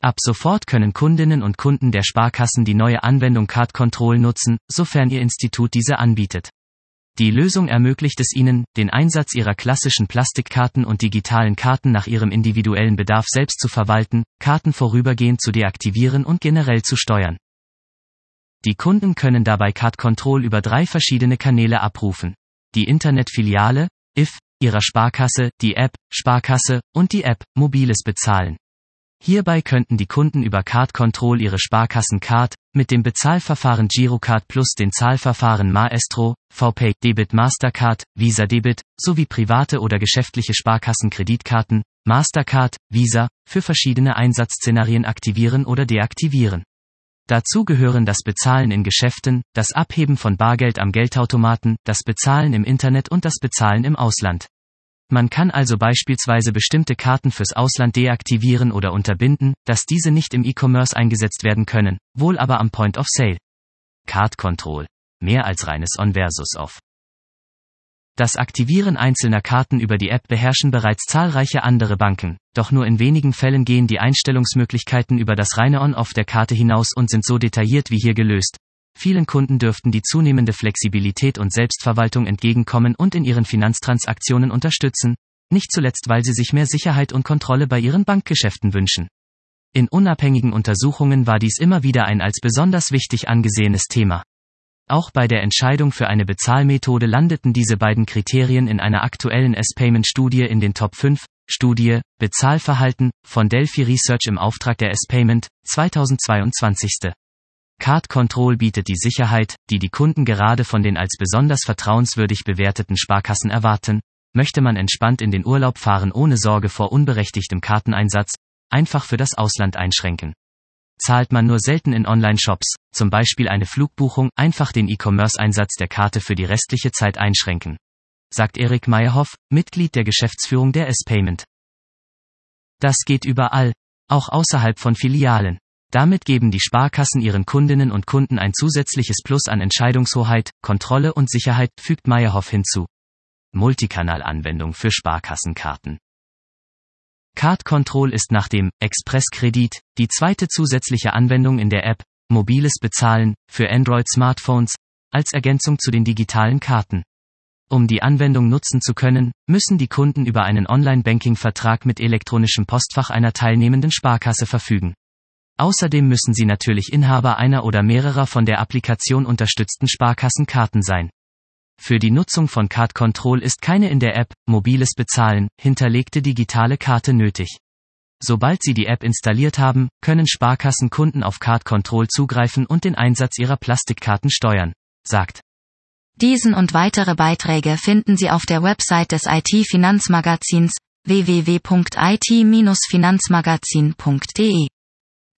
Ab sofort können Kundinnen und Kunden der Sparkassen die neue Anwendung Card Control nutzen, sofern ihr Institut diese anbietet. Die Lösung ermöglicht es ihnen, den Einsatz ihrer klassischen Plastikkarten und digitalen Karten nach ihrem individuellen Bedarf selbst zu verwalten, Karten vorübergehend zu deaktivieren und generell zu steuern. Die Kunden können dabei Card Control über 3 verschiedene Kanäle abrufen: die Internetfiliale, IF, ihrer Sparkasse, die App, Sparkasse, und die App, mobiles Bezahlen. Hierbei könnten die Kunden über Card Control ihre Sparkassen-Card, mit dem Bezahlverfahren Girocard plus den Zahlverfahren Maestro, VPay, Debit Mastercard, Visa Debit, sowie private oder geschäftliche Sparkassen-Kreditkarten, Mastercard, Visa, für verschiedene Einsatzszenarien aktivieren oder deaktivieren. Dazu gehören das Bezahlen in Geschäften, das Abheben von Bargeld am Geldautomaten, das Bezahlen im Internet und das Bezahlen im Ausland. Man kann also beispielsweise bestimmte Karten fürs Ausland deaktivieren oder unterbinden, dass diese nicht im E-Commerce eingesetzt werden können, wohl aber am Point of Sale. Card Control. Mehr als reines On versus Off. Das Aktivieren einzelner Karten über die App beherrschen bereits zahlreiche andere Banken, doch nur in wenigen Fällen gehen die Einstellungsmöglichkeiten über das reine On-Off der Karte hinaus und sind so detailliert wie hier gelöst. Vielen Kunden dürften die zunehmende Flexibilität und Selbstverwaltung entgegenkommen und in ihren Finanztransaktionen unterstützen, nicht zuletzt weil sie sich mehr Sicherheit und Kontrolle bei ihren Bankgeschäften wünschen. In unabhängigen Untersuchungen war dies immer wieder ein als besonders wichtig angesehenes Thema. Auch bei der Entscheidung für eine Bezahlmethode landeten diese beiden Kriterien in einer aktuellen S-Payment-Studie in den Top 5, Studie, Bezahlverhalten, von Delphi Research im Auftrag der S-Payment, 2022. Card Control bietet die Sicherheit, die die Kunden gerade von den als besonders vertrauenswürdig bewerteten Sparkassen erwarten. Möchte man entspannt in den Urlaub fahren ohne Sorge vor unberechtigtem Karteneinsatz, einfach für das Ausland einschränken. Zahlt man nur selten in Online-Shops, zum Beispiel eine Flugbuchung, einfach den E-Commerce-Einsatz der Karte für die restliche Zeit einschränken, sagt Erik Meyerhoff, Mitglied der Geschäftsführung der S-Payment. Das geht überall, auch außerhalb von Filialen. Damit geben die Sparkassen ihren Kundinnen und Kunden ein zusätzliches Plus an Entscheidungshoheit, Kontrolle und Sicherheit, fügt Meyerhoff hinzu. Multikanal-Anwendung für Sparkassenkarten. Card Control ist nach dem Express-Kredit die zweite zusätzliche Anwendung in der App, mobiles Bezahlen, für Android-Smartphones, als Ergänzung zu den digitalen Karten. Um die Anwendung nutzen zu können, müssen die Kunden über einen Online-Banking-Vertrag mit elektronischem Postfach einer teilnehmenden Sparkasse verfügen. Außerdem müssen sie natürlich Inhaber einer oder mehrerer von der Applikation unterstützten Sparkassenkarten sein. Für die Nutzung von Card Control ist keine in der App, mobiles Bezahlen, hinterlegte digitale Karte nötig. Sobald Sie die App installiert haben, können Sparkassenkunden auf Card Control zugreifen und den Einsatz ihrer Plastikkarten steuern, sagt. Diesen und weitere Beiträge finden Sie auf der Website des IT-Finanzmagazins www.it-finanzmagazin.de.